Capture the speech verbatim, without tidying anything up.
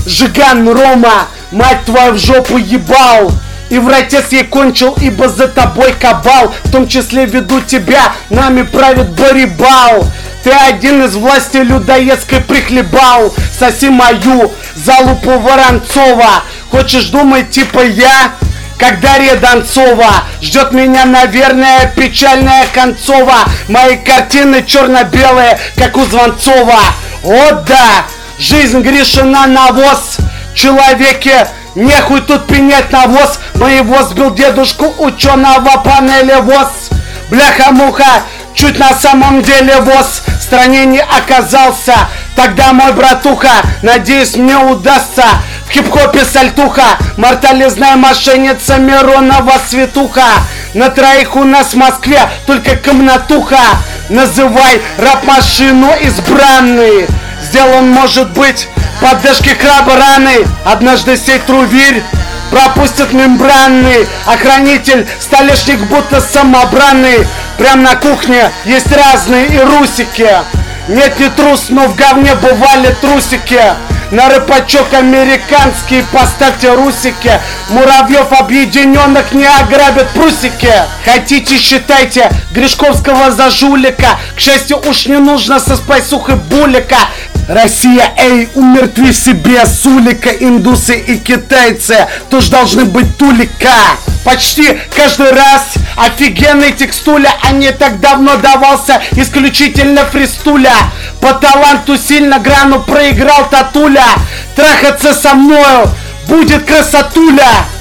Жиган Рома, мать твою в жопу ебал. И вратец ей кончил, ибо за тобой кабал. В том числе веду тебя, нами правит Барибал. Ты один из власти людоедской прихлебал. Соси мою залупу Воронцова. Хочешь думать типа я? Как Дарья Донцова. Ждет меня, наверное, печальная концова. Мои картины черно-белые, как у Звонцова. О да, жизнь Гришина навоз. Человеке нехуй тут пенять навоз. Моего сбил дедушку ученого панели ВОЗ. Бляха-муха, чуть на самом деле ВОЗ в стране не оказался. Тогда мой братуха, надеюсь мне удастся. В хип-хопе сальтуха, мортализная мошенница Миронова светуха. На троих у нас в Москве только комнатуха. Называй рэп-машину избранный. Сделан может быть поддержки краба раны. Однажды сей трувирь пропустит мембранный охранитель, столешник будто самобранный. Прям на кухне есть разные и русики. Нет, не трус, но в говне бывали трусики. На рэпачок американский поставьте русики. Муравьев объединенных не ограбят прусики. Хотите, считайте Гришковского за жулика. К счастью, уж не нужно со спайсухой булика. Россия, эй, умертви себе сулика, индусы и китайцы тоже должны быть тулика. Почти каждый раз офигенный текстуля, а не так давно давался исключительно фристуля. По таланту сильно грану проиграл татуля. Трахаться со мною будет красотуля.